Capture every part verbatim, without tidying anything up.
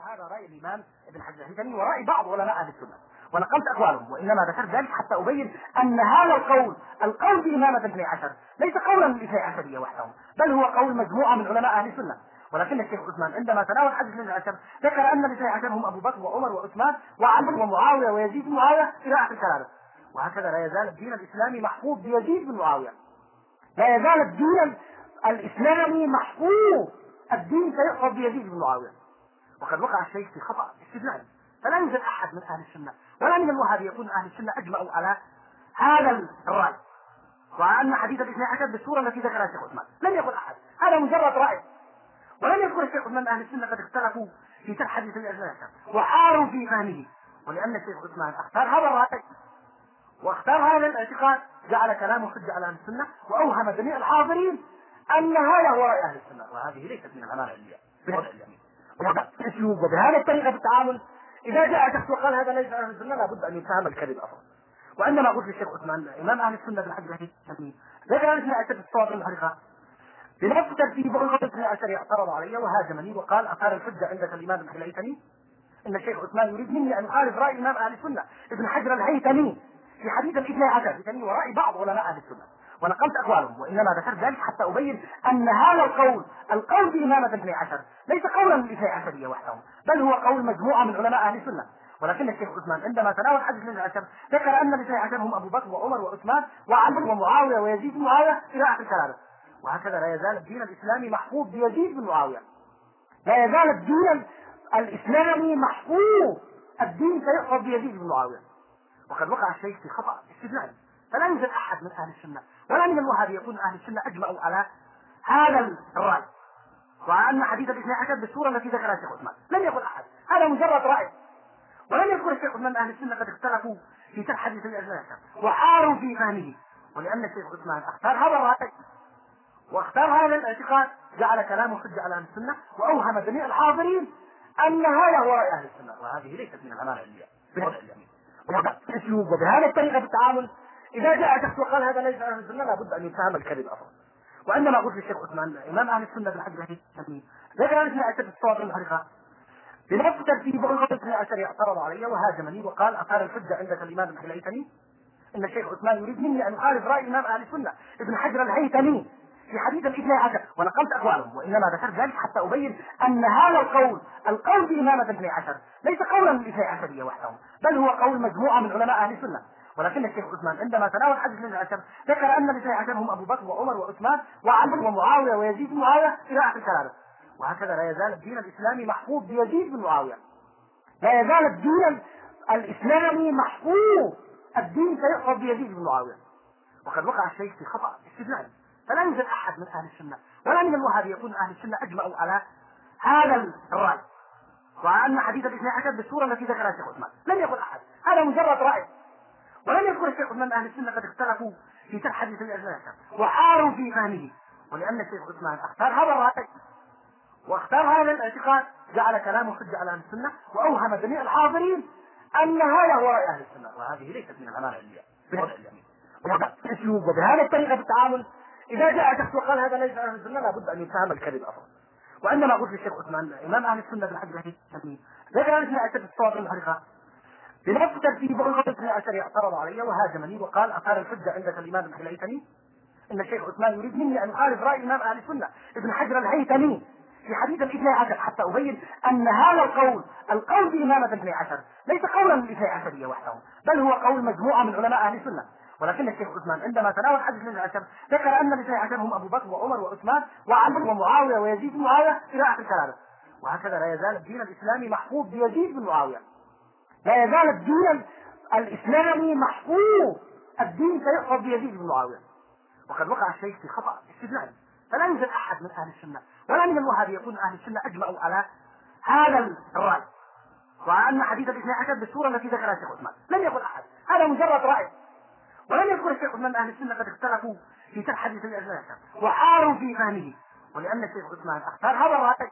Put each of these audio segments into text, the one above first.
هذا رأي الإمام ابن حجر الهيثمي ورأي بعض علماء أهل السنة، ونقلت أقوالهم، وإنما ذكرت ذلك حتى أبين أن هذا القول القول بإمامة الاثني عشر ليس قولا للاثني عشرية وحدهم، بل هو قول مجموعة من علماء أهل السنة. ولكن الشيخ عثمان عندما تناول حديث الاثني عشر ذكر أن الاثني عشر هم أبو بكر وعمر وعثمان وعلي ومعاوية ويزيد بن معاوية إلى آخر كلامه. وهكذا لا يزال الدين الإسلامي محفوظ بيزيد بن معاوية، لا يزال الدين الإسلامي محفوظ، الدين سيحفظ بيزيد بن معاوية. وقد وقع الشيخ في خطأ استدلالي، فلا يوجد أحد من أهل السنة ولا من الوهابية يكون أهل السنة أجمعوا على هذا الرأي، وأن حديث الاثني عشر بالصورة التي ذكرها الشيخ عثمان لم يقل أحد، هذا مجرد رأي. ولم يذكر الشيخ عثمان أهل السنة قد اختلفوا في شرح حديث الاثني عشر وحاروا في فهمه، ولأن الشيخ عثمان اختار هذا الرأي واختار هذا الاعتقاد جعل كلامه حجة على أهل السنة، وأوهم جميع الحاضرين أن هذا هو رأي أهل السنة، وهذه ليست من الأمانة العلمية بهذا اليمين. وبالأسلوب وبهذا الطريقة في التعامل إذا جاء شخص وقال هذا ليس أهل السنة لابد أن يفهم الكذب أصلا. وعندما قلت للشيخ عثمان إمام أهل السنة بالحج الهيثمي ذكر الاثني عشر في الصواب المحرقة بنفس ترتيب الاثني عشر اعترض علي وهاجمني وقال أثار الحجة عندك الإمام ابن الهيثمي إن الشيخ عثمان يريد مني أن أخالف رأي إمام أهل السنة ابن حجر الهيثمي في حديث الاثني عشر ورأي بعض علماء أهل السنة، ونقلت أقوالهم، وإنما ذكرت ذلك حتى أبين أن هذا القول القول بإمامة الاثني عشر ليس قولا للاثني عشرية وحدهم، بل هو قول مجموعة من علماء أهل السنة. ولكن الشيخ عثمان عندما تناول حديث الاثني عشر ذكر أن الاثني عشر هم أبو بكر وعمر وعثمان وعلي ومعاوية ويزيد بن معاوية إلى آخر كلامه. وهكذا لا يزال الدين الإسلامي محفوظ بيزيد بن معاوية، لا يزال الدين الإسلامي محفوظ، الدين سيحفظ بيزيد بن معاوية. وقد وقع الشيخ في خطأ استدلالي، فلا يوجد أحد من أهل السنة ولا من الوهابية يكون أهل السنة أجمعوا على هذا الرأي، وأن حديث الاثني عشر بالصورة التي ذكرها الشيخ عثمان لم يقل أحد، هذا مجرد رأي. ولم يذكر الشيخ عثمان أهل السنة قد اختلفوا في شرح حديث الاثني عشر وحاروا في فهمه، ولأن الشيخ عثمان اختار هذا الرأي واختار هذا الاعتقاد جعل كلامه حجة على أهل السنة، وأوهم جميع الحاضرين أن هذا هو رأي أهل السنة، وهذه ليست من الأمانة العلمية بهذا اليمين. وبالأسلوب وبهذا الطريقة في التعامل إذا جاء شخص وقال هذا ليس أهل السنة لابد أن يفهم الكذب أصلا. وعندما قلت للشيخ عثمان إمام أهل السنة بالحج الهيثمي ذكر الاثني عشر في الصواب المحرقة بنفس ترتيب الاثني عشر اعترض علي وهاجمني وقال أثار الحجة عندك الإمام ابن الهيثمي إن الشيخ عثمان يريد مني أن أخالف رأي إمام أهل السنة ابن حجر الهيثمي في حديث الاثني عشر، ونقلت أقوالهم، وإنما ذكرت ذلك حتى أبين أن هذا القول القول بإمامة الاثني عشر ليس قولا للاثني عشرية وحدهم، بل هو قول مجموعة من علماء أهل السنة. ولكن الشيخ عثمان عندما تناول حديث الاثني عشر ذكر أن الاثني عشر هم أبو بكر وعمر وعثمان وعلي ومعاوية ويزيد بن معاوية إلى آخر كلامه. وهكذا لا يزال الدين الإسلامي محفوظ بيزيد بن معاوية، لا يزال الدين الإسلامي محفوظ، الدين سيحفظ بيزيد بن معاوية. وقد وقع الشيخ في خطأ استدلالي، فلا يوجد أحد من أهل السنة ولا من الوهابية يكون أهل السنة أجمعوا على هذا الرأي، وأن حديث الاثني عشر بالصورة التي ذكرها الشيخ عثمان لم يقل أحد، هذا مجرد رأي. ولم يذكر الشيخ عثمان أهل السنة قد اختلفوا في شرح حديث الاثني عشر وحاروا في فهمه، ولأن الشيخ عثمان اختار هذا الرأي واختار هذا الاعتقاد جعل كلامه حجة على أهل السنة، وأوهم جميع الحاضرين أن هذا هو رأي أهل السنة، وهذه ليست من الأمانة العلمية بهذا اليمين. وبالأسلوب وبهذا الطريقة في التعامل إذا جاء شخص وقال هذا ليس أهل السنة لابد أن يفهم الكذب أصلا. وعندما قلت للشيخ عثمان إمام أهل السنة بالحج الهيثمي ذكر الاثني عشر في الصواب المحرقة بنفس ترتيب الاثني عشر اعترض علي وهاجمني وقال أثار الحجة عندك الإمام ابن الهيثمي إن الشيخ عثمان يريد مني أن أخالف رأي إمام أهل السنة ابن حجر الهيثمي في حديث الاثني عشر حتى أبين أن هذا القول القول بإمامة الاثني عشر ليس قولا للاثني عشرية وحدهم، بل هو قول مجموعة من علماء أهل السنة. ولكن الشيخ عثمان عندما تناول حديث الاثني عشر ذكر أن الاثني عشر هم أبو بكر وعمر وعثمان وعلي ومعاوية ويزيد بن معاوية إلى آخر كلامه. وهكذا لا يزال الدين الإسلامي محفوظ بيزيد بن معاوية، لا يزال الدين الإسلامي محفوظ، الدين سيحفظ بيزيد بن معاوية. وقد وقع الشيخ في خطأ استدلالي، فلا يوجد أحد من أهل السنة ولا من الوهابية يكون أهل السنة أجمعوا على هذا الرأي، وأن حديث الاثني عشر بالصورة التي ذكرها الشيخ عثمان لم يقل أحد، هذا مجرد رأي. ولم يذكر الشيخ عثمان أهل السنة قد اختلفوا في شرح حديث الاثني عشر وحاروا في فهمه، ولأن الشيخ عثمان اختار هذا الرأي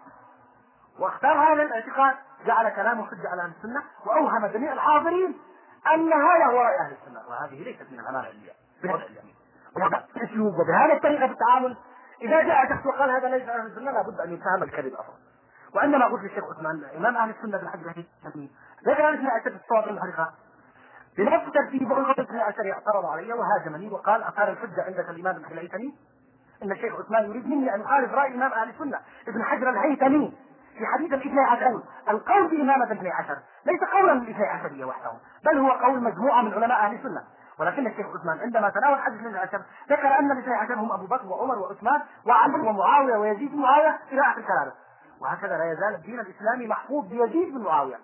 واختار هذا الاعتقاد جعل كلامه حجة على أهل السنة، وأوهم جميع الحاضرين أن هذا هو رأي أهل السنة، وهذه ليست من الأمانة العلمية بهذا اليمين. وبالأسلوب وبهذا الطريقة في التعامل إذا جاء شخص وقال هذا ليس أهل السنة لابد أن يفهم الكذب أصلا. وعندما قلت للشيخ عثمان امام اهل السنه بالحج الحديث ذكر ان اثني عشر الصواب المحرقه بنفس ترتيب اثني عشر اعترض علي وهاجمني وقال اثار الحجه عندك الامام ابن الهيثمي ان الشيخ عثمان يريد مني ان اخالف راي امام اهل السنه ابن حجر الهيثمي في حديث الاثني عشر. القول بامامه الاثني عشر ليس قولا للاثني عشريه وحدهم، بل هو قول مجموعه من علماء اهل السنه. ولكن الشيخ عثمان عندما تناول حديث الاثني عشر ذكر ان الاثني عشر هم ابو بكر وعمر وعثمان وعلي ومعاويه ويزيد بن معاويه الى اخر كلامه. وهكذا لا يزال الدين الاسلامي محفوظ بيزيد بن معاويه.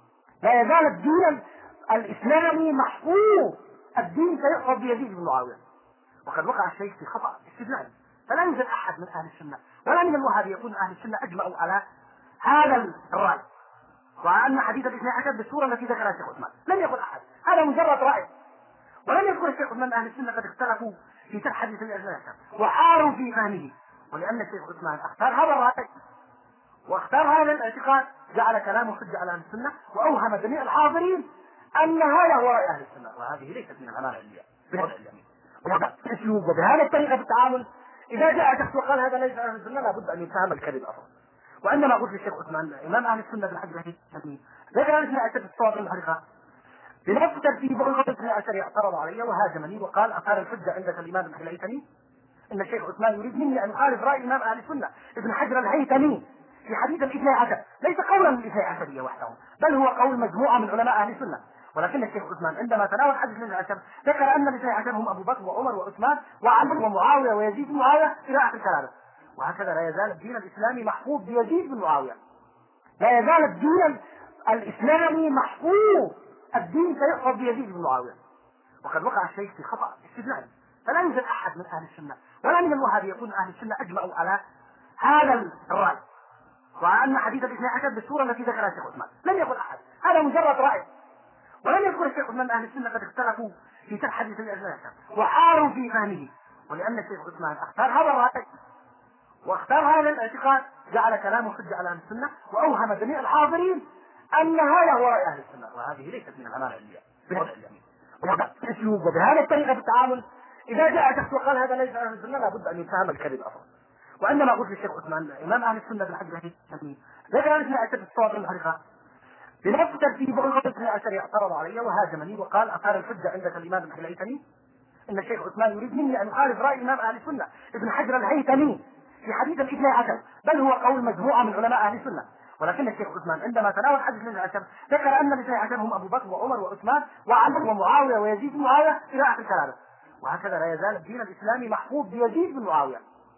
لا يزال الدين الاسلامي محفوظ، الدين سيحفظ بيزيد بن معاويه. وقد وقع الشيخ في خطا استدلالي، فلا يوجد احد من اهل السنه ولا من الوهابيه يكون اهل السنه اجمعوا على هذا الراي، وان حديث الاثني عشر بالصوره التي ذكرها الشيخ عثمان. لم يقل احد، هذا مجرد راي. ولم يذكر الشيخ عثمان اهل السنه قد اختلفوا في شرح حديث الاثني عشر وحاروا في فهمه، ولان الشيخ عثمان اختار هذا الراي واختار هذا الاعتقاد جعل كلامه حجه على اهل السنه واوهم جميع الحاضرين ان هذا هو راي اهل السنه، وهذه ليست من الامانه العلميه بهذا اليمين. وباسلوب وبهذا الطريقه في التعامل اذا جاء شخص وقال هذا ليس اهل السنه لابد ان يتهم الكذب اصلا. وعندما قلت للشيخ عثمان امام اهل السنه بالحج الحديث ذكر ان اثني عشر الصواب المحرقه بنفس ترتيب اثني عشر اعترض علي وهاجمني وقال اثار الحجه عندك الامام ابن الهيثمي ان الشيخ عثمان يريد مني ان اخالف راي امام اهل السنه ابن حجر الهيثمي في حديث الاثني عشر ليس قولا للاثني عشريه وحدهم، بل هو قول مجموعه من علماء اهل السنه. ولكن الشيخ عثمان عندما تناول حديث الاثني عشر ذكر ان الاثني عشر هم ابو بكر وعمر وعثمان وعلي ومعاويه ويزيد بن معاويه الى اخر كلامه. وهكذا لا يزال الدين الاسلامي محفوظ بيزيد بن معاويه. لا يزال الدين الاسلامي محفوظ، الدين سيحفظ بيزيد بن معاويه. وقد وقع الشيخ في خطا استدلالي، فلا يوجد احد من اهل السنه ولا من الوهابيه يكون اهل السنه اجمعوا على هذا الراي، وان حديث الاثني عشر بالصوره التي ذكرها الشيخ عثمان. لم يقل احد، هذا مجرد راي. ولم يذكر الشيخ عثمان اهل السنه قد اختلفوا في شرح حديث الاثني عشر وحاروا في فهمه، ولان الشيخ عثمان اختار هذا الراي واختار هذا الاعتقاد جعل كلامه حجه على اهل السنه واوهم جميع الحاضرين ان هذا هو راي اهل السنه، وهذه ليست من الامانه العلميه بهذا اليمين. وباسلوب وبهذا الطريقه في التعامل اذا جاء شخص وقال هذا ليس اهل السنه لابد ان يتهم الكذب اصلا. وعندما قلت للشيخ عثمان امام اهل السنه بالحج الحديث ذكر ان اثني عشر الصواب المحرقه بنفس ترتيب اثني عشر اعترض علي وهاجمني وقال اثار الحجه عندك الامام ابن الهيثمي ان الشيخ عثمان يريد مني ان اخالف راي امام اهل السنه ابن حجر الهيثمي في حديث الاثني عشر، بل هو قول مجموعه من علماء اهل السنه. ولكن الشيخ عثمان عندما تناول حديث الاثني عشر ذكر ان الاثني عشر هم ابو بكر وعمر وعثمان وعلي ومعاويه ويزيد بن معاويه الى اخر كلامه. وهكذا لا يزال الدين الاسلامي محفوظ بيزيد بن معاويه.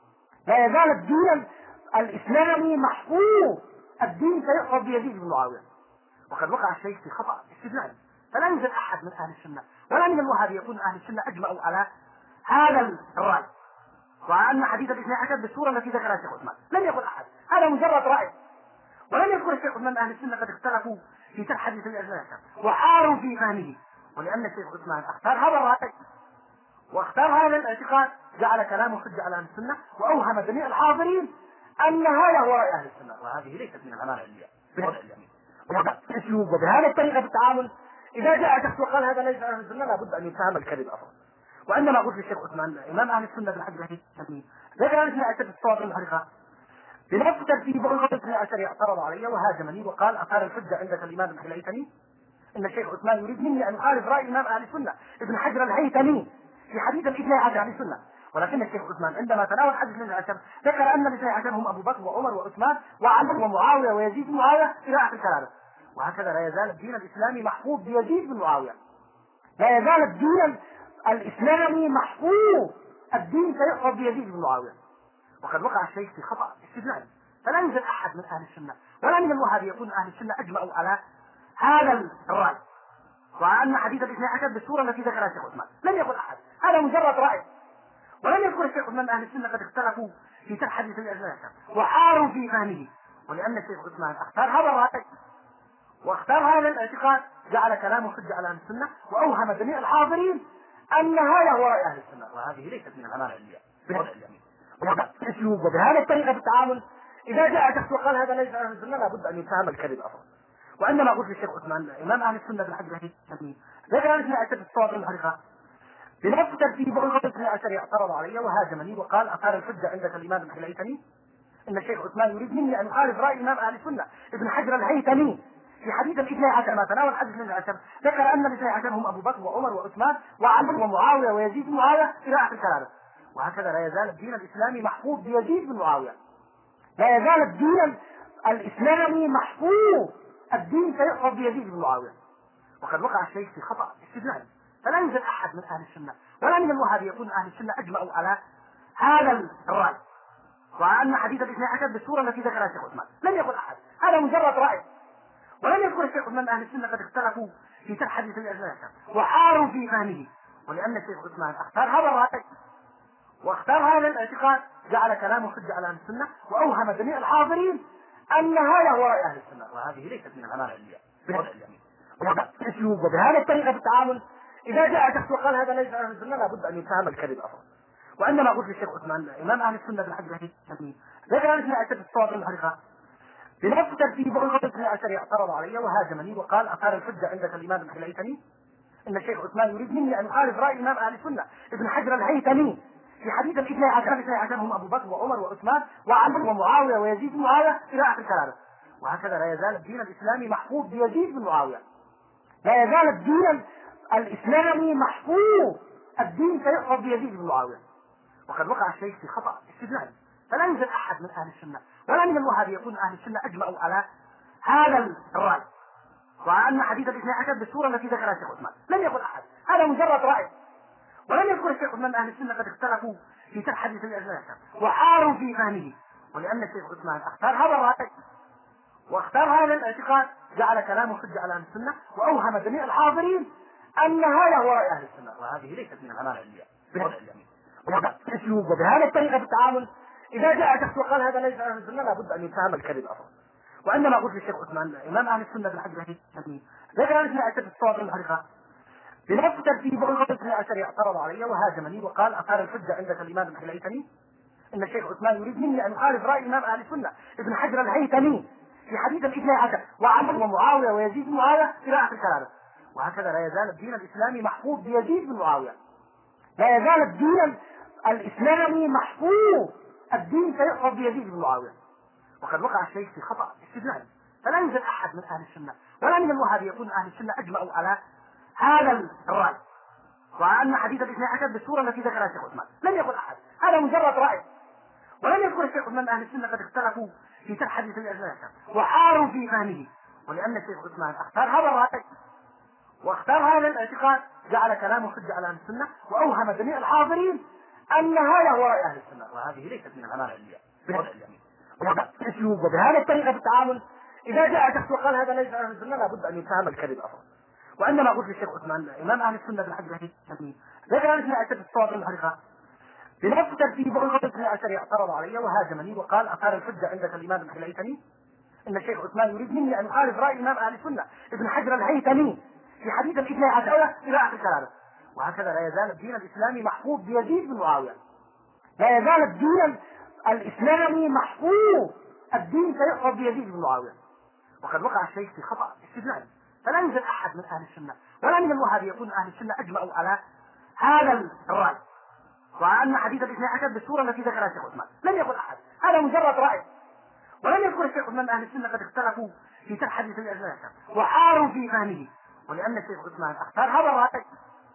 لا يزال الدين الاسلامي محفوظ، الدين سيحفظ بيزيد بن معاويه. وقد وقع الشيخ في خطا استدلالي، فلا يوجد احد من اهل السنه ولا من الوهابيه يكون اهل السنه اجمعوا على هذا الراي، وان حديث الاثني عشر بالصوره التي ذكرها الشيخ عثمان. لم يقل احد، هذا مجرد راي. ولم يذكر الشيخ عثمان اهل السنه قد اختلفوا في شرح حديث الاثني عشر وحاروا في فهمه، ولان الشيخ عثمان اختار هذا الراي واختار هذا الاعتقاد جعل كلامه حجه على اهل السنه واوهم جميع الحاضرين ان هذا هو راي اهل السنه، وهذه ليست من الامانه العلميه بهذا اليمين. وباسلوب وبهذا الطريقه في التعامل اذا جاء شخص وقال هذا ليس اهل السنه لابد ان يتهم الكذب اصلا. وعندما قلت للشيخ عثمان امام اهل السنه بالحج الحديث ذكر ان اثني عشر الصواب المحرقه بنفس ترتيب اثني عشر اعترض علي وهاجمني وقال اثار الحجه عندك الامام ابن الهيثمي ان الشيخ عثمان يريد مني ان اخالف راي امام اهل السنه ابن حجر الهيثمي في حديث الاثني عشر عن السنه. ولكن الشيخ عثمان عندما تناول حديث الاثني عشر ذكر ان الاثني عشر هم ابو بكر وعمر وعثمان وعلي ومعاويه ويزيد بن معاويه الى اخر كلامه. وهكذا لا يزال الدين الاسلامي محفوظ بيزيد بن معاويه. لا يزال الدين الاسلامي محفوظ، الدين سيحفظ بيزيد بن معاويه. وقد وقع الشيخ في خطا استدلالي، فلا يوجد احد من اهل السنه ولا من الوهابيه يكون اهل السنه اجمعوا على هذا الراي، وان حديث الاثني عشر بالصوره التي ذكرها الشيخ عثمان. لم يقل احد، هذا مجرد راي. ولم يذكر الشيخ عثمان اهل السنه قد اختلفوا في شرح حديث الاثني عشر وحاروا في فهمه، ولان الشيخ عثمان اختار هذا الراي واختار هذا الاعتقاد جعل كلامه حجه على اهل السنه واوهم جميع الحاضرين ان هذا هو راي اهل السنه، وهذه ليست من الامانه العلميه بهذا اليمين. وباسلوب وبهذا الطريقه في التعامل اذا جاء شخص وقال هذا ليس اهل السنه لابد ان يتهم الكذب اصلا. وعندما قلت للشيخ عثمان امام اهل السنه بالحج الحديث ذكر ان اثني عشر الصواب المحرقه بنفس ترتيب اثني عشر اعترض علي وهاجمني وقال اثار الحجه عندك الامام ابن الهيثمي ان الشيخ عثمان يريد مني ان اخالف راي امام اهل السنه ابن حجر الهيثمي في حديث الاثني عشر، ما تناول حديث الاثني عشر ذكر ان الاثني عشر هم ابو بكر وعمر وعثمان وعلي ومعاويه ويزيد بن معاويه الى اخر كلامه. وهكذا لا يزال الدين الاسلامي محفوظ بيزيد بن معاويه، لا يزال الدين الاسلامي محفوظ، الدين سيحفظ بيزيد بن معاويه. وقد وقع الشيخ في خطا استدلالي، فلا يوجد احد من اهل السنه ولا من الوهابيه يكون اهل السنه اجمعوا على هذا الراي، وأن حديث الاثني عشر بالصورة التي ذكرها الشيخ عثمان لم يقل أحد، هذا مجرد رأي. ولم يذكر الشيخ عثمان أهل السنة قد اختلفوا في شرح حديث الاثني عشر وحاروا في فهمه، ولأن الشيخ عثمان اختار هذا الرأي واختار هذا الاعتقاد جعل كلامه حجة على أهل السنة، وأوهم جميع الحاضرين أن هذا هو رأي أهل السنة، وهذه ليست من الأمانة العلمية بهذا الجميع. وبالأسلوب وبهذه الطريقة في التعامل إذا جاء شخص وقال هذا ليس أهل السنة لابد أن يتهم الكذب أصلا. وعندما قلت للشيخ عثمان إمام أهل السنة بالحج الهيثمي ذكر الاثني عشر في الصواب المحرقة بنفس ترتيب الاثني عشر اعترض علي وهاجمني وقال أثار الحجة عندك الإمام الهيثمي إن الشيخ عثمان يريد مني أن أخالف رأي إمام أهل السنة ابن حجر الهيثمي في حديث الاثني عشر الاثني عشر هم أبو بكر وعمر وعثمان وعلي ومعاوية ويزيد بن معاوية إلى آخر كلامه. وهكذا لا يزال الدين الإسلامي محفوظ بيزيد بن معاوية، لا يزال الدين الإسلامي محفوظ، الدين سيحفظ بيزيد بن معاوية. وقد وقع الشيخ في خطأ استدلالي، فلا يوجد أحد من أهل السنة ولا من الوهابية يكون أهل السنة أجمعوا على هذا الرأي، وأن حديث الاثني عشر بالصورة التي ذكرها الشيخ عثمان لم يقل أحد، هذا مجرد رأي. ولم يذكر الشيخ عثمان أهل السنة قد اختلفوا في شرح حديث الاثني عشر وحاروا في فهمه، ولأن الشيخ عثمان اختار هذا الرأي واختار هذا الاعتقاد جعل كلامه حجة على أهل السنة، وأوهم جميع الحاضرين أن هذا هو رأي أهل السنة، وهذه ليست من الأمانة العلمية بهذا الجميع. وبالأسلوب وبهذه الطريقة في التعامل إذا جاء شخص وقال هذا ليس أهل السنة لابد أن يتهم الكذب أصلا. وعندما قلت للشيخ عثمان إمام أهل السنة بالحج الهيثمي ذكر الاثني عشر في الصواب المحرقة بنفس ترتيب الاثني عشر اعترض علي وهاجمني وقال أثار الحجة عندك الإمام الهيثمي إن الشيخ عثمان يريد مني أن أخالف رأي إمام أهل السنة ابن حجر الهيثمي في حديث الاثني عشر وعلي ومعاوية ويزيد بن معاوية إلى آخر كلامه. وهكذا لا يزال الدين الإسلامي محفوظ بيزيد بن معاوية، لا يزال الدين الإسلامي محفوظ، الدين سيحفظ بيزيد بن معاوية. وقد وقع الشيخ في خطأ استدلالي، فلا يوجد أحد من أهل السنة ولا من الوهابية يكون أهل السنة أجمعوا على هذا الرأي، وأن حديث الاثني عشر بالصورة التي ذكرها الشيخ عثمان لم يقل أحد، هذا مجرد رأي. ولم يذكر الشيخ عثمان أهل السنة قد اختلفوا في شرح حديث الاثني عشر وحاروا في فهمه، ولأن الشيخ عثمان اختار هذا الرأي واختار هذا الاعتقاد جعل كلامه حجة على أهل السنة، وأوهم جميع الحاضرين أن هذا هو رأي أهل السنة، وهذه ليست من الأمانة العلمية بهذا الجميع. وبالأسلوب وبهذه الطريقة في التعامل إذا جاء شخص وقال هذا ليس أهل السنة لابد أن يتهم الكذب أصلا. وعندما قلت للشيخ عثمان إمام أهل السنة بالحج الهيثمي ذكر الاثني عشر في الصواب المحرقة بنفس ترتيب الاثني عشر اعترض علي وهاجمني وقال أثار الحجة عندك الإمام الهيثمي إن الشيخ عثمان يريد مني أن أخالف رأي إمام أهل السنة ابن حجر الهيثمي في حديث الاثني عشر إلى آخر كلامه. وهكذا لا يزال الدين الإسلامي محفوظ بيزيد بن معاوية، لا يزال الدين الإسلامي محفوظ، الدين سيحفظ بيزيد بن معاوية. وقد وقع الشيخ في خطأ استدلالي، فلا يوجد أحد من أهل السنة ولا من الوهابية يكون أهل السنة أجمعوا على هذا الرأي، وأن حديث الاثني عشر بالصورة التي ذكرها الشيخ عثمان لم يقل أحد، هذا مجرد رأي. ولم يذكر الشيخ عثمان أهل السنة قد اختلفوا في شرح حديث الاثني عشر وحاروا في فهمه، ولأن الشيخ عثمان اختار هذا الرأي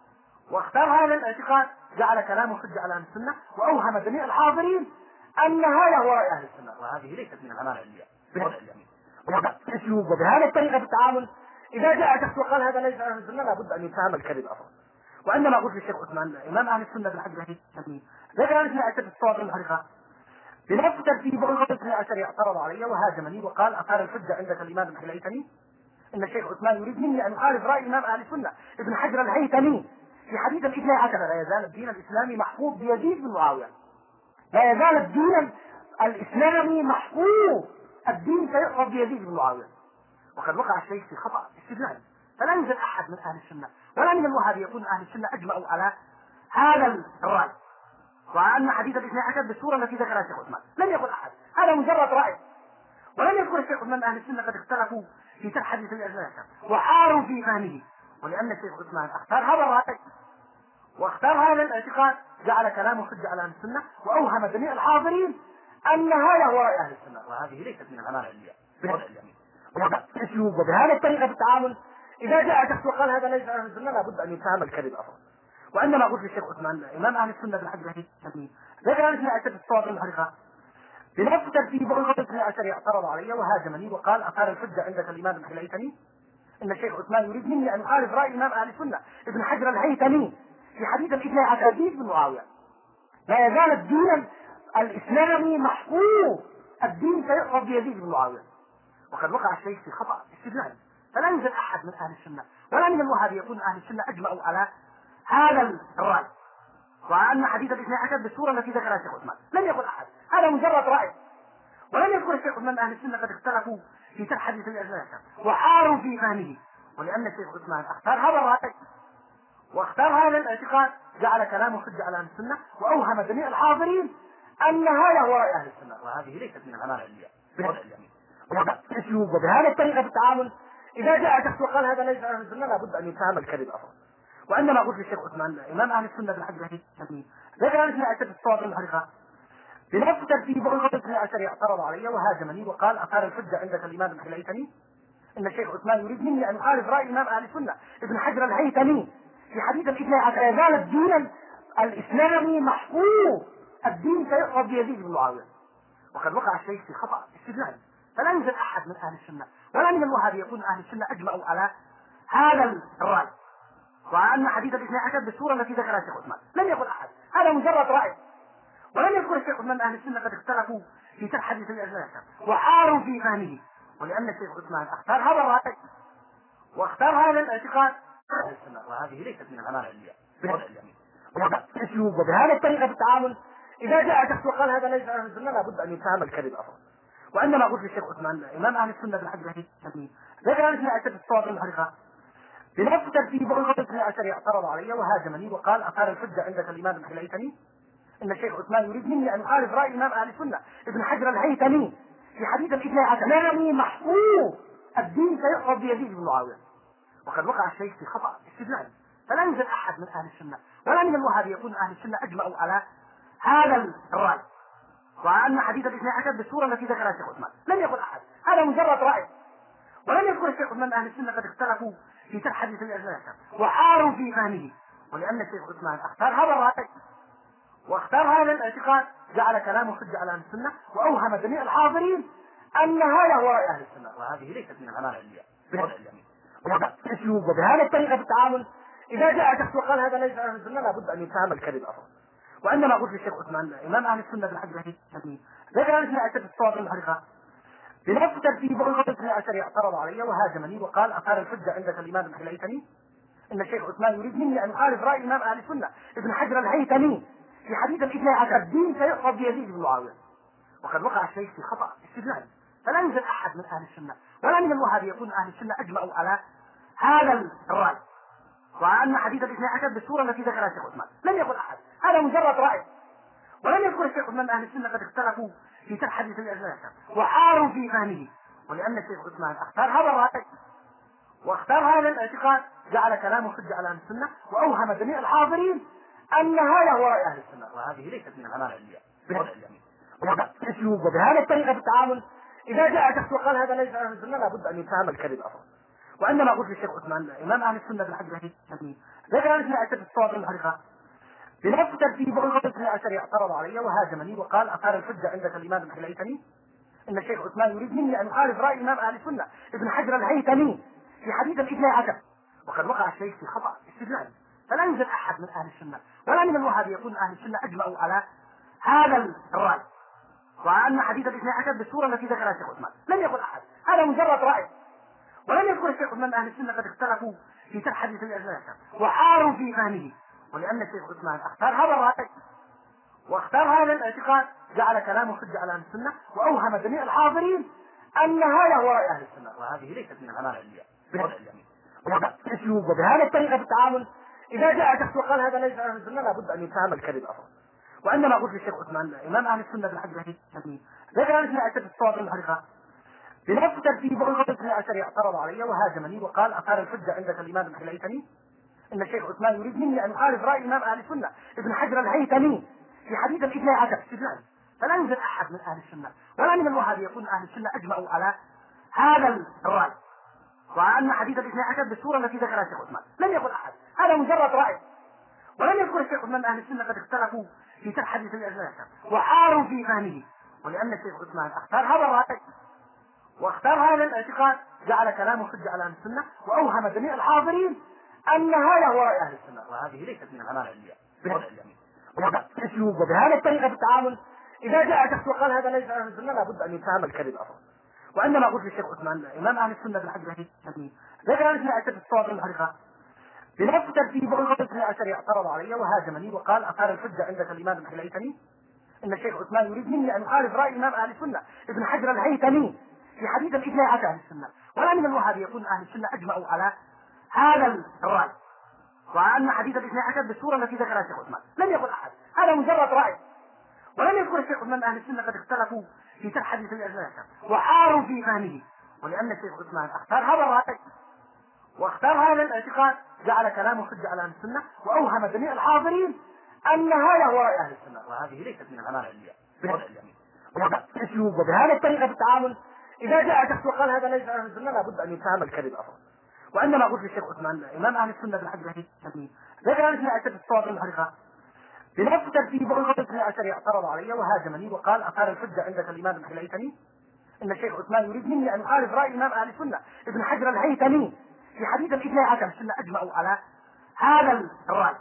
واختار هذا الاعتقاد جعل كلامه حجة على أهل السنة، وأوهم جميع الحاضرين أن هذا هو رأي أهل السنة، وهذه ليست من الأمانة العلمية بهذا الجميع. وبالأسلوب وبهذه الطريقة في التعامل إذا جاء شخص وقال هذا ليس أهل السنة لابد أن يتهم الكذب أصلا. وعندما قلت للشيخ عثمان إمام أهل السنة بالحج الهيثمي ذكر الاثني عشر في الصواب المحرقة بنفس ترتيب الاثني عشر اعترض علي وهاجمني وقال أثار الحجة عندك الإمام الهيثمي إن الشيخ عثمان يريد مني أن أخالف رأي إمام أهل السنة ابن حجر الهيثمي في حديث الاثني عشر. لا يزال الدين الإسلامي محفوظ بيزيد بن معاوية، لا يزال الدين الإسلامي محفوظ، الدين سيحفظ بيزيد بن معاوية. وقد وقع الشيخ في خطأ استدلالي، فلا يوجد أحد من أهل السنة ولا من الوهابية يكون أهل السنة أجمعوا على هذا الرأي، وأن حديث الاثني عشر بالصورة التي ذكرها الشيخ عثمان لم يقل أحد، هذا مجرد رأي. ولم يذكر الشيخ عثمان أهل السنة قد اختلفوا في شرح حديث الاثني عشر وحاروا في فهمه، ولأن الشيخ عثمان اختار هذا الرأي واختار هذا الاعتقاد جعل كلامه حجة على أهل السنة، وأوهم جميع الحاضرين النهاية هو رأي أهل السنة، وهذه ليست من الأمانة العلمية بهذا اليمين. وبهذا الطريقة في التعامل إذا جاء شخص وقال هذا ليس أهل السنة لابد أن يفهم الكذب أصلا. وعندما قلت للشيخ عثمان إمام أهل السنة بالحديث الحديث ذكر الاثنى عشر الصواب المحرقة بنفس ترتيب الاثنى عشر اعترض علي وهاجمني وقال أقال الحجة عندك الإمام ابن الهيثمي إن الشيخ عثمان يريد مني أن أخالف رأي إمام أهل السنة ابن حجر الهيثمي في حديث الاثنى عشر بن معاوية لا يزال الدين الإسلامي محفوظ، الدين سيحفظ بيزيد بن معاوية. وقد وقع الشيخ في خطأ استدلالي، فلا يوجد أحد من أهل السنة ولا من الوهابيين أهل السنة أجمعوا على هذا الرأي وأن حديث الاثنى عشر بالصورة التي ذكرها الشيخ عثمان. لم يقل أحد، هذا مجرد رأي. ولم يذكر الشيخ عثمان أهل السنة قد اختلفوا في شرح حديث الاثنى عشر وحاروا في فهمه، ولأن الشيخ عثمان اختار هذا الرأي واختار هذا الاعتقاد جعل كلامه حجة على أهل السنة وأوهم جميع الحاضرين أن هذا هو رأي أهل السنة، وهذه ليست من الأمانة العلمية بهذا اليمين. وبهذا الطريقة في التعامل إذا جاء شخص وقال هذا ليس أهل السنة لابد أن يفهم الكذب أصلا. وعندما قلت للشيخ عثمان إمام أهل السنة بالحديث الحديث ذكر الاثنى عشر الصواب المحرقة بنفس ترتيب الاثنى عشر اعترض علي وهاجمني وقال أقال الحجة عندك الإمام ابن الهيثمي إن الشيخ عثمان يريد مني أن أخالف رأي إمام أهل السنة ابن حجر الهيثمي في حديث الاثنى عشر يزال الدين الإسلامي محفوظ، الدين سيحفظ بيزيد بن معاوية. وقد وقع الشيخ في خطأ استدلالي، فلا يوجد أحد من أهل السنة ولا من الوهابيين أهل السنة أجمعوا على هذا الرأي وأن حديث الاثنى عشر بالصورة التي ذكرها الشيخ عثمان. لم يقل أحد، هذا مجرد رأي. ولم يذكر الشيخ عثمان أهل السنة قد اختلفوا في شرح حديث الاثنى عشر وحاروا في فهمه، ولأن الشيخ عثمان اختار هذا الرأي واختار هذا الاعتقاد أهل السنة، وهذه ليست من الأمانة العلمية بهذا اليمين. وبهذا الطريقة في التعامل إذا جاء شخص وقال هذا ليس أهل السنة لابد أن يفهم الكذب أصلا. وعندما قلت للشيخ عثمان إمام أهل السنة بالحديث الحديث ذكر الاثنى عشر الصواب المحرقة بنفس ترتيب الاثنى عشر اعترض علي وهاجمني وقال أقال الحجة عندك الإمام ابن الهيثمي إن الشيخ عثمان يريد مني أن أخالف رأي إمام أهل السنة ابن حجر الهيثمي في حديث الاثنى عشر الإسلامي محفوظ، الدين سيحفظ بيزيد بن معاوية. وقد وقع الشيخ في خطأ استدلالي، فلا يوجد أحد من أهل السنة ولا من الوهابيين أهل السنة أجمعوا على هذا الرأي وأن حديث الاثنى عشر بالصورة التي ذكرها الشيخ عثمان. لم يقل أحد، هذا مجرد رأي. ولم يذكر الشيخ عثمان أهل السنة قد اختلفوا في شرح حديث الاثنى عشر وحاروا في فهمه، ولأن الشيخ عثمان اختار هذا الرأي واختار هذا الاعتقاد جعل كلامه حجة على أهل السنة وأوهم جميع الحاضرين أن هذا هو رأي أهل السنة، وهذه ليست من الأمانة العلمية بهذا اليمين. وبهذا الطريقة في التعامل إذا جاء شخص وقال هذا ليس أهل السنة لابد أن يفهم الكذب أصلا. وعندما قلت للشيخ عثمان إمام أهل السنة بالحديث الحديث ذكر الاثنى عشر الصواب المحرقة بنفس ترتيب الاثنى عشر اعترض علي وهاجمني وقال أقال الحجة عندك الإمام ابن الهيثمي إن الشيخ عثمان يريد مني أن أخالف رأي إمام أهل السنة ابن حجر الهيثمي في حديث الاثنى عشر الدين سيحفظ بيزيد بن معاوية. وقد وقع الشيخ في خطأ استدلالي، فلا يوجد أحد من أهل السنة ولا من الوهابيين أهل السنة أجمعوا على هذا الرأي وأن حديث الاثنى عشر بالصورة التي ذكرها الشيخ عثمان. لم يقل أحد، هذا مجرد رأي. ولم يذكر الشيخ عثمان أهل السنة قد اختلفوا في شرح حديث الاثنى عشر وحاروا في فهمه، ولأن الشيخ عثمان اختار هذا الرأي واختار هذا الاعتقاد جعل كلامه حجة على أهل السنة وأوهم جميع الحاضرين أن هذا هو رأي أهل السنة، وهذه ليست من الأمانة العلمية بهذا اليمين. وبهذا الطريقة في التعامل إذا جاء شخص وقال هذا ليس أهل السنة لابد أن يفهم الكذب أصلا. وعندما قلت للشيخ عثمان إمام أهل السنة بالحديث الحديث ذكر الاثنى عشر الصواب المحرقة بنفس ترتيب الاثنى عشر اعترض علي وهاجمني وقال أقال الحجة عندك الإمام ابن الهيثمي إن الشيخ عثمان يريد مني أن أخالف رأي إمام أهل السنة ابن حجر الهيثمي في حديث الاثنى عشر. وقد وقع الشيخ في خطأ استدلالي، فلا يوجد أحد من أهل السنة ولا من الوهابيين أهل السنة أجمعوا على هذا الرأي وأن حديث الاثنى عشر بالصورة التي ذكرها الشيخ عثمان. لم يقل أحد، هذا مجرد رأي. ولم يذكر الشيخ عثمان أهل السنة قد اختلفوا في شرح حديث الاثنى عشر وحاروا في فهمه، ولأن الشيخ عثمان اختار هذا الرأي واختار هذا الاعتقاد جعل كلامه حجة على أهل السنة وأوهم جميع الحاضرين أن هذا هو رأي أهل السنة، وهذه ليست من الأمانة العلمية بهذا اليمين. وبهذا الطريقة في التعامل إذا جاء شخص وقال هذا ليس أهل السنة لابد أن يفهم الكذب أصلا. وعندما قلت للشيخ عثمان إمام أهل السنة بالحديث الحديث ذكر الاثنى عشر الصواب المحرقة بنفس ترتيب الاثنى عشر اعترض علي وهاجمني وقال أقال الحجة عندك الإمام ابن الهيثمي إن الشيخ عثمان يريد مني أن أخالف رأي إمام أهل السنة ابن حجر الهيثمي في حديث الاثنى عشر استدلالي، فلا يوجد احد من اهل السنه ولا من الوهابيه يقول اهل السنه اجمعوا على هذا الراي وان حديث الاثني عشر بالصوره التي ذكرها الشيخ عثمان. لم يقل احد، هذا مجرد راي. ولم يذكر الشيخ عثمان اهل السنه قد اختلفوا في شرح حديث الاثني عشر وحاروا في فهمه، ولان الشيخ عثمان اختار هذا الراي واختار هذا الاعتقاد جعل كلامه حجه على اهل السنه واوهم جميع الحاضرين ان هذا هو راي اهل السنه، وهذه ليست من الامانه العلميه بهذا الجميع. وبالاسلوب وبهذه الطريقه في التعامل اذا جاء شخص وقال هذا ليس اهل السنه لابد ان يتهم الكذب اصلا. وعندما قلت للشيخ عثمان امام اهل السنه بالحج الحديث ذكر الاثني عشر في الصواب المحرقه بنفس ترتيب الاثني عشر اعترض علي وهاجمني وقال اثار الحجه عندك الامام ابن الهيثمي ان الشيخ عثمان يريد مني ان اخالف راي امام اهل السنه ابن حجر الهيثمي في حديث الاثني عشر اهل السنه، ولا من الوهابيه يكون اهل السنه اجمعوا على هذا الراي وان حديث الاثني عشر بالصوره التي ذكرها الشيخ عثمان. لم يقل احد، هذا مجرد راي. ولم يذكر الشيخ عثمان اهل السنه قد اختلفوا في شرح حديث الاثني عشر وحاروا في فهمه، ولان الشيخ عثمان اختار هذا الراي واختار هذا الاعتقاد جعل كلامه حجه على اهل السنه واوهم جميع الحاضرين ان هذا هو راي اهل السنه، وهذه ليست من الامانه العلميه بهذا الجميع. وبالاسلوب وبهذه الطريقه في التعامل اذا جاء شخص وقال هذا ليس اهل السنه لابد ان يتهم الكذب اصلا. وعندما قلت للشيخ عثمان امام اهل السنه بالحج الحديث ذكر الاثني عشر في الصواب المحرقه بنفس ترتيب الاثني عشر اعترض علي وهاجمني وقال اثار الحجه عندك الامام ابن الهيثمي ان الشيخ عثمان يريد مني ان اخالف راي امام اهل السنه ابن حجر الهيثمي في حديث الاثني عشر السنه اجمعوا على هذا الراي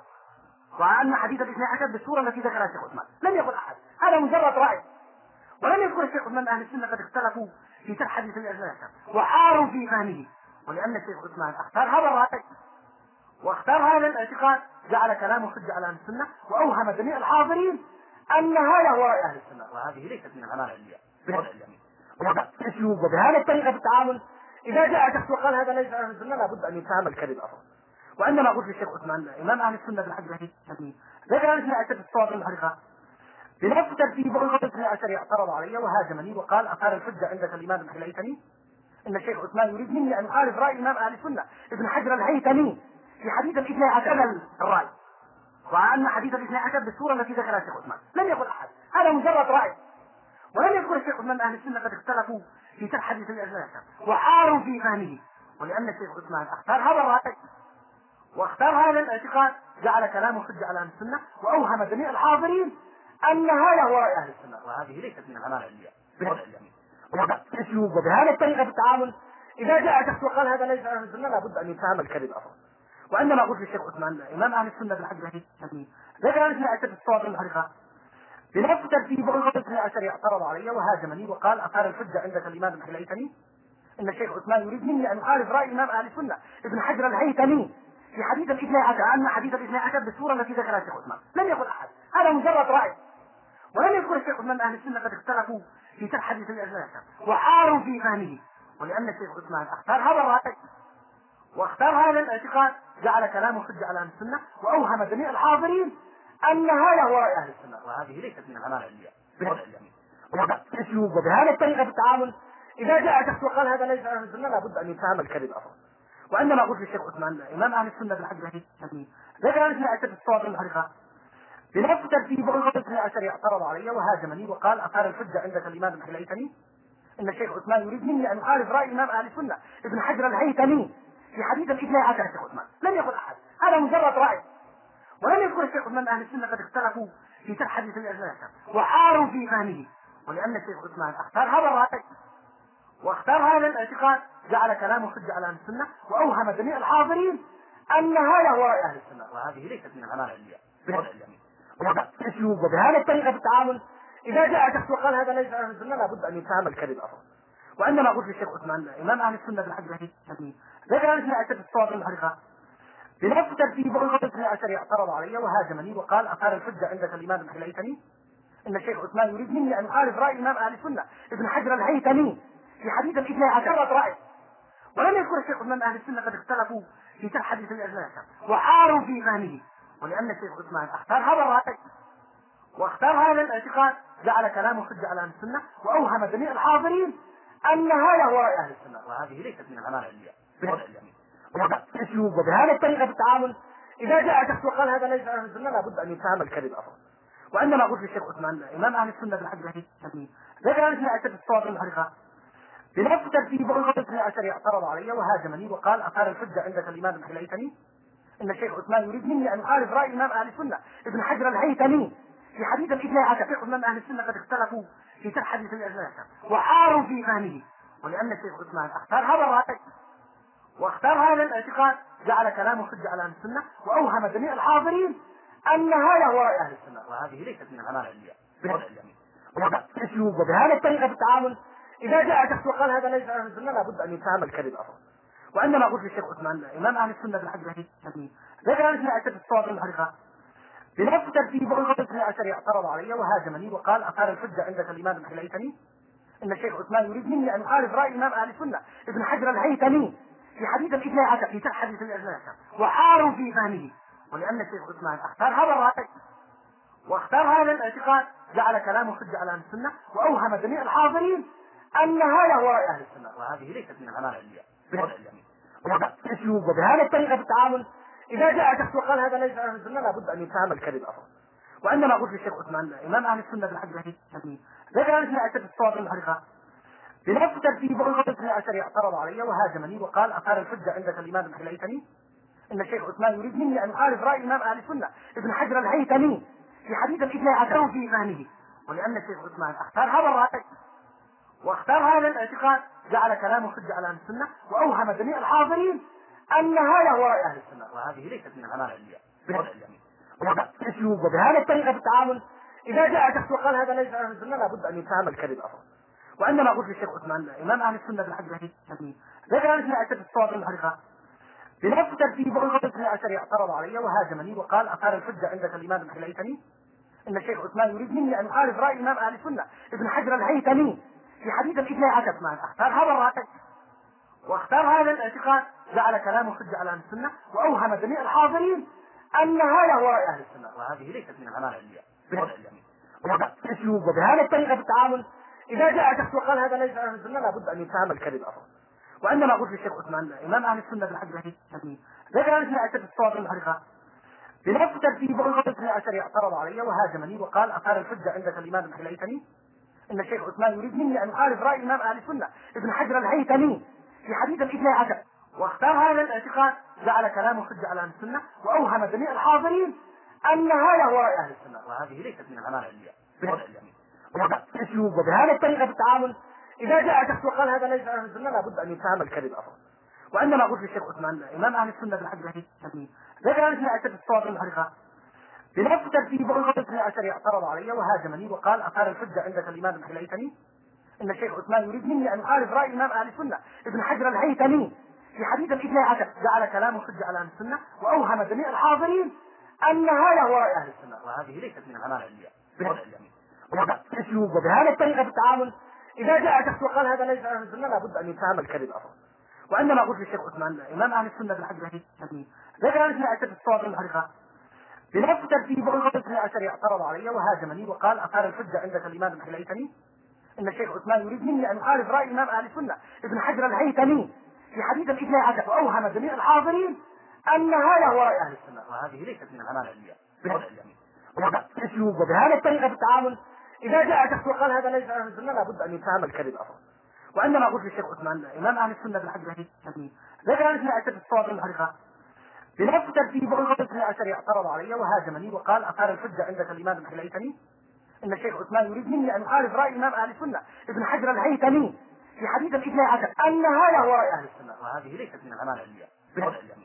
وان حديث الاثني عشر بالصوره التي ذكرها الشيخ عثمان. لم يقل احد، هذا مجرد راي. ولم يذكر الشيخ عثمان اهل السنه قد اختلفوا في شرح حديث الاثني عشر وحاروا في فهمه، ولان الشيخ عثمان اختار هذا الراي واختار هذا الاعتقاد جعل كلامه حجه على اهل السنه واوهم جميع الحاضرين ان هذا هو راي اهل السنه، وهذه ليست من الامانه العلميه بهذا الجميع. وبالاسلوب وبهذه الطريقه في التعامل اذا جاء شخص وقال هذا ليس اهل السنه لابد ان يتهم الكذب اصلا. وعندما قلت للشيخ عثمان امام اهل السنه بالحج الحديث ذكر الاثني عشر في الصواب المحرقه بنفس ترتيب الاثني عشر اعترض علي وهاجمني وقال اثار الحجه عندك الامام ابن الهيثمي ان الشيخ عثمان يريد مني ان اخالف راي امام اهل السنه ابن حجر الهيثمي في حديث الاثني عشر الراي وان حديث الاثني عشر بالصوره التي ذكرها الشيخ عثمان. لم يقل احد، هذا مجرد راي. ولم يذكر الشيخ عثمان اهل السنه قد اختلفوا في شرح حديث الاثني عشر وحاروا في فهمه، ولان الشيخ عثمان اختار هذا الراي واختار هذا الاعتقاد جعل كلامه حجه على اهل السنه واوهم جميع الحاضرين ان هذا هو راي اهل السنه، وهذه ليست من الامانه العلميه بهذا الجميع. وبالاسلوب وبهذه الطريقه في التعامل اذا جاء شخص وقال هذا ليس اهل السنه لابد ان يتهم الكذب اصلا. وعندما قلت للشيخ عثمان امام اهل السنه بالحج الحديث ذكر الاثني عشر في الصواب المحرقه بنفس ترتيب الاثني عشر اعترض علي وهاجمني وقال اثار الحجه عندك الامام ابن الهيثمي ان الشيخ عثمان يريد مني ان اخالف راي امام اهل السنه ابن حجر الهيثمي في حديث الاثني عشر ان حديث الاثني عشر بالصوره التي ذكرها الشيخ عثمان. لم يقل احد، هذا مجرد راي. ولم يذكر الشيخ عثمان اهل السنه قد اختلفوا في شرح حديث الاثني عشر وحاروا في فهمه، ولان الشيخ عثمان اختار هذا الراي واختار هذا الاعتقاد جعل كلامه حجه على اهل السنه واوهم جميع الحاضرين ان هذا هو راي اهل السنه، وهذه ليست من الامانه العلميه بهذا الجميع. وبالاسلوب وبهذه الطريقه في التعامل اذا جاء شخص وقال هذا ليس اهل السنه لابد ان يتهم الكذب اصلا. وعندما قلت للشيخ عثمان امام اهل السنه بالحج الحديث ذكر الاثني عشر في الصواب المحرقه بنفس ترتيب الاثني عشر اعترض علي وهاجمني وقال اثار الحجه عندك الامام ابن الهيثمي ان الشيخ عثمان يريد مني ان اخالف راي امام اهل السنه ابن حجر الهيثمي في حديث الاثني عشر الشيخ عثمان. لم يقل احد، هذا مجرد راي. ولم يذكر الشيخ عثمان اهل السنه قد اختلفوا في شرح حديث الاثني عشر وحاروا في فهمه، ولان الشيخ عثمان اختار هذا الراي واختار هذا الاعتقاد جعل كلامه حجه على اهل السنه واوهم جميع الحاضرين ان هذا هو راي اهل السنه، وهذه ليست من الامانه العلميه بهذا الجميع. وبالاسلوب وبهذه الطريقه في التعامل اذا جاء شخص وقال هذا ليس اهل السنه لابد ان يتهم الكذب اصلا. وعندما قلت للشيخ عثمان امام اهل السنه بالحج الحديث ذكر الاثني عشر في الصواب المحرقه بنفس ترتيب الاثني عشر اعترض علي وهاجمني وقال اثار الحجه عندك الامام ابن الهيثمي ان الشيخ عثمان يريد مني ان اخالف راي امام اهل السنه ابن حجر الهيثمي في حديث الاثني عشر راي ولم يذكر الشيخ عثمان اهل السنه قد اختلفوا في شرح حديث الاثني عشر وحاروا في فهمه، ولان الشيخ عثمان اختار هذا الراي واختار هذا الاعتقاد جعل كلامه حجه على اهل السنه واوهم جميع الحاضرين ان هذا هو راي اهل السنه، وهذه ليست من الامانه العلميه بهذا الجميع. وبالاسلوب وبهذه الطريقه في التعامل اذا جاء شخص وقال هذا ليس اهل السنه لابد ان يتهم الكذب اصلا. وعندما قلت للشيخ عثمان امام اهل السنه بالحج ذكر ان اثني الصواب المحرقه بنفس ترتيب عروه اثني عشر اعترض علي وهاجمني وقال اثار الحجه عندك الامام ابن الهيثمي ان الشيخ عثمان يريد مني ان اخالف راي امام اهل السنه ابن حجر الهيثمي في حديث الاثني عشر. شيخ امام اهل السنه قد اختلفوا في شرح حديث الاثني عشر وحاروا في فهمه، ولان الشيخ عثمان اختار هذا الراي واختار هذا الاعتقاد جعل كلامه حجه على اهل السنه واوهم جميع الحاضرين ان هذا هو راي اهل السنه، وهذه ليست من الامانه العلميه بهذا الجميع. وبهذه الطريقه في التعامل اذا جاء شخص وقال هذا ليس اهل السنه لابد ان يتهم الكذب اصلا. وعندما قلت للشيخ عثمان امام اهل السنه بالحج ذكر ان اثني عشر الصواب المحرقه بنفس ترتيب عروه اثني عشر اعترض علي وهاجمني وقال اثار الحجه عندك الامام ابن الهيثمي ان الشيخ عثمان يريد مني ان اخالف راي امام اهل السنه ابن حجر الهيثمي في حديث الاثني عشر في شرح حديث الاثني عشر وحاروا في فهمه، ولان الشيخ عثمان اختار هذا الراي واختار هذا الاعتقاد جعل كلامه حجه على اهل السنه واوهم جميع الحاضرين ان هذا هو راي اهل السنه، وهذه ليست من الامانه العلميه بهذا الجميع. وبهذه الطريقه في التعامل اذا جاء شخص وقال هذا ليس اهل السنه لابد ان يتهم الكذب اصلا. وعندما قلت للشيخ عثمان امام اهل السنه بالحج ذكر ان اثني عشر الصواب المحرقه بنفس ترتيب عروه اثني عشر اعترض علي وهاجمني وقال اثار الحجه عندك الامام ابن الهيثمي ان الشيخ عثمان يريد مني ان اخالف راي امام اهل السنه ابن حجر الهيثمي في حديث الاثني عشر في فهمه، ولان الشيخ عثمان اختار هذا الراي واختار هذا الاعتقاد جعل كلامه حجه على اهل السنه واوهم جميع الحاضرين ان هذا هو راي اهل السنه، وهذه ليست من الامانه العلميه بهذا الجميع. وبهذه الطريقه في التعامل اذا جاء شخص وقال هذا ليس اهل السنه لابد ان يتهم الكذب اصلا. وعندما قلت للشيخ عثمان امام اهل السنه بالحج ذكر ان اثني عشر الصواب المحرقه بنفس ترتيب عروه اثني عشر اعترض علي وهاجمني وقال اثار الحجه عندك الامام ابن الهيثمي ان الشيخ عثمان يريد مني ان اخالف راي امام اهل السنه ابن حجر الهيثمي في حديث الاثني عشر. ما اختار هذا الراي واختار هذا الاعتقاد جعل كلامه حجه على اهل السنه واوهم جميع الحاضرين ان هذا هو راي اهل السنه، وهذه ليست من الامانه العلميه بهذا الجميع. وبهذه الطريقه في التعامل اذا جاء شخص وقال هذا ليس اهل السنه لابد ان يتهم الكذب اصلا. وعندما قلت للشيخ عثمان امام اهل السنه بالحج ذكر ان اثني عشر الصواب المحرقه بنفس ترتيب عروه اثني عشر اعترض علي وهاجمني وقال اثار الحجه عندك الامام ابن الهيثمي ان الشيخ عثمان يريد مني ان اخالف راي امام اهل السنه ابن حجر الهيثمي في حديث الاثني عشر واختار هذا الاعتقاد جعل كلامه حجه على اهل السنه واوهم جميع الحاضرين ان هذا هو راي اهل السنه، وهذه ليست من الامانه العلميه بهذا الجميع. وبهذه الطريقه في التعامل اذا جاء شخص وقال هذا ليس اهل السنه لابد ان يتهم الكذب اصلا. وعندما قلت للشيخ عثمان امام اهل السنه بالحج ذكر ان اثني عشر الصواب المحرقه بنفس ترتيب عروه اثني عشر اعترض علي وهاجمني وقال اثار الحجه عندك الامام ابن الهيثمي ان الشيخ عثمان يريد مني ان اخالف راي امام اهل السنه ابن حجر الهيثمي في حديث الاثني عشر جعل كلامه حجه على اهل السنه واوهم جميع الحاضرين ان هذا هو راي اهل السنه، وهذه ليست من الامانه العلميه بهذا الجميع. وبهذه الطريقه في التعامل اذا جاء شخص وقال هذا ليس اهل السنه لابد ان يتهم الكذب اصلا. وعندما قلت للشيخ عثمان امام اهل السنه بالحج ذكر ان اثني عشر الصواب المحرقه بنفس ترتيب عروه اثني عشر اعترض علي وهاجمني وقال اثار الحجه عندك الامام ابن الهيثمي ان الشيخ عثمان يريد مني ان اخالف راي امام اهل السنه ابن حجر الهيثمي في حديث الاثني عشر واوهم جميع الحاضرين ان هذا هو راي اهل السنه، وهذه ليست من الامانه العلميه بهذا الجميع. وبهذه الطريقه في التعامل اذا جاء شخص وقال هذا ليس اهل السنه لابد ان يتهم الكذب اصلا. وعندما قلت للشيخ عثمان امام اهل السنه بالحج ذكر ان اثني عشر الصواب المحرقه بنفس ترتيب عروه اثني عشر اعترض علي وهاجمني وقال اثار الحجه عندك الامام ابن الهيثمي ان الشيخ عثمان يريد مني ان اخالف راي امام اهل السنه ابن حجر الهيثمي في حديث الاثني عشر ان هذا هو راي اهل السنه، وهذه ليست من الامانه العلميه بهذا الجميع.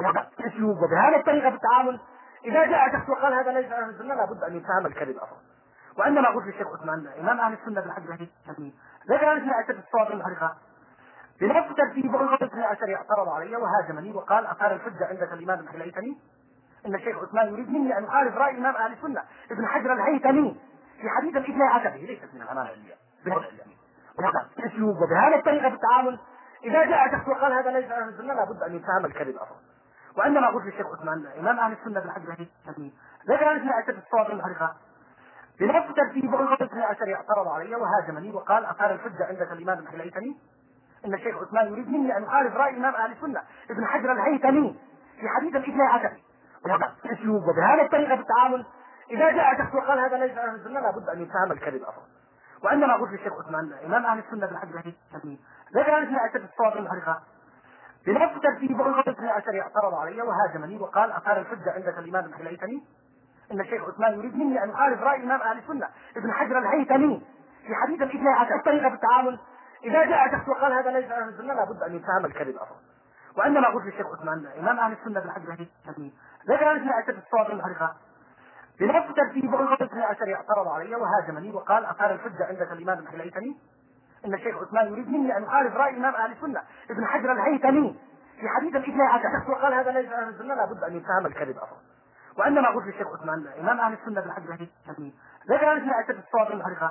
وبهذه الطريقه في التعامل اذا جاء شخص وقال هذا ليس اهل السنه لابد ان يتهم الكذب اصلا. وعندما قلت للشيخ عثمان امام اهل السنه بالحج ذكر ان اثني عشر الصواب المحرقه بنفس ترتيب عروه اثني عشر اعترض علي وهاجمني وقال اثار الحجه عندك الامام ابن الهيثمي ان الشيخ عثمان يريد مني ان اخالف راي امام اهل السنه ابن حجر الهيثمي في حديث الاثني عشر ليست من الامانه العلميه بهذا الجميع. وبهذه الطريقه في التعامل اذا جاء شخص وقال هذا ليس اهل السنه لابد ان يتهم الكذب اصلا. وعندما قلت للشيخ عثمان امام اهل السنه بالحج ذكر ان اثني عشر الصواب المحرقه بنفس ترتيب عروه اثني عشر اعترض علي وهاجمني وقال اثار الحجه عندك الامام ابن الهيثمي ان الشيخ عثمان يريد مني ان اخالف راي امام اهل السنه ابن حجر الهيثمي في حديث الاثني عشر. وبهذه الطريقه في التعامل إذا جاء شخص وقال هذا ليس أهل السنة لابد أن يفهم الكذب أصلا. وعندما قلت للشيخ عثمان إمام أهل السنة بالحديث الحديث ذكر أهل السنة عشر الصواب المحرقة بنفس ترتيب الاثنى عشر اعترض علي وهاجمني وقال أقال الحجة عندك الإمام ابن الهيثمي إن الشيخ عثمان يريد مني أن أخالف رأي إمام أهل السنة ابن حجر الهيثمي في حديث الاثنى عشر. الطريقة في التعامل إذا جاء شخص وقال هذا ليس أهل السنة لابد أن يفهم الكذب أصلا. وعندما قلت للشيخ عثمان إمام أهل السنة بالحديث الحديث ذكر أهل السنة عشر الصواب المحرقة بنفس ترتيب الاثنى عشر اعترض علي وهاجمني وقال أقال الحجة عندك الإمام ابن الهيثمي إن الشيخ عثمان يريد مني أن أخالف رأي إمام أهل السنة ابن حجر الهيثمي في حديث الاثنى عشر. شخص وقال هذا ليس أهل السنة لابد أن يفهم الكذب أصلا. وعندما قلت للشيخ عثمان إمام أهل السنة بالحديث الحديث ذكر أهل السنة عشر الصواب المحرقة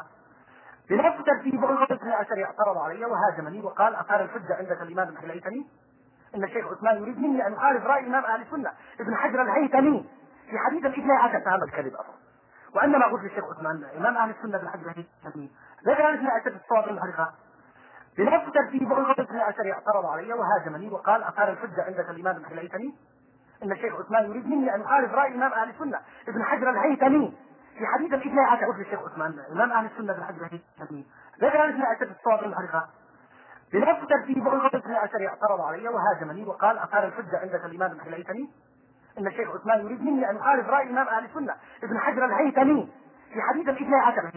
بنفس ترتيب الاثنى عشر اعترض علي وهاجمني وقال أقال الحجة عندك الإمام ابن الهيثمي إن الشيخ عثمان يريد مني أن أخالف رأي إمام أهل السنة ابن حجر الهيثمي في حديث الاثنى عشر فهم الكذب أصلا. وعندما قلت للشيخ عثمان إمام أهل السنة بالحديث الحديث ذكر أهل السنة عشر الصواب المحرقة بنفس ترتيب الاثنى عشر اعترض علي وهاجمني وقال أقال الحجة عندك الإمام ابن الهيثمي إن الشيخ عثمان يريد مني أن أخالف رأي إمام أهل السنة ابن حجر الهيثمي في حديث الاثنى عشر. قلت للشيخ عثمان إمام أهل السنة بالحديث الحديث ذكر أهل السنة عشر الصواب المحرقة بنفس ترتيب الاثنى عشر اعترض علي وهاجمني وقال أقال الحجة عندك الإمام ابن الهيثمي إن الشيخ عثمان يريد مني أن أخالف رأي إمام أهل السنة ابن حجر الهيثمي في حديث الاثنى عشر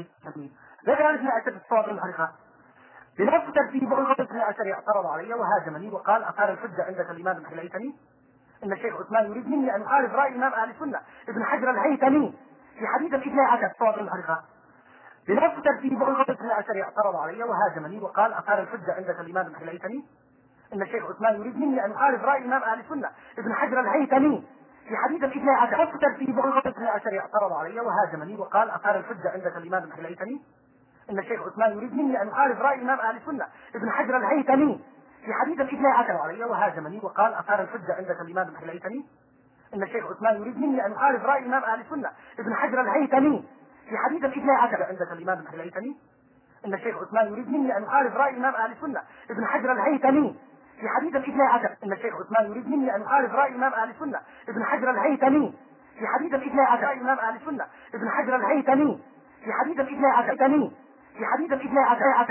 ذكر أهل السنة عشر الصواب المحرقة بنفس ترتيب الاثنى عشر اعترض علي وهاجمني وقال أقال الحجة عندك الإمام ابن الهيثمي إن الشيخ عثمان يريد مني أن أخالف رأي إمام أهل السنة ابن حجر الهيثمي في حديث الاثنى عشر الصواب المحرقة بنفس ترتيب الاثنى عشر اعترض علي وهاجمني وقال أقال الحجة عندك الإمام ابن الهيثمي إن الشيخ عثمان يريد مني أن أخالف رأي إمام أهل السنة ابن حجر الهيثمي في حديث الاثنى عشر. نفس ترتيب الاثنى عشر اعترض علي وهاجمني وقال أقال الحجة عندك الإمام ابن الهيثمي إن الشيخ عثمان يريد مني أن أخالف رأي إمام أهل السنة ابن حجر الهيثمي في حديث الاثنى عشر علي وهاجمني وقال أقال الحجة عندك الإمام ابن الهيثمي إن الشيخ عثمان يريد مني أن أخالف رأي إمام أهل السنة ابن حجر الهيثمي في حديث الاثنى عشر عندك الإمام ابن الهيثمي إن الشيخ عثمان يريد مني أن أخالف رأي إمام أهل السنة ابن حجر الهيثمي في حديث الاثنى عشر. إن الشيخ عثمان يريد مني أن أخالف رأي إمام أهل السنة ابن حجر الهيثمي في حديث الاثنى عشر رأي إمام أهل السنة ابن حجر الهيثمي في حديث الاثنى عشر في حديث الاثنى عشر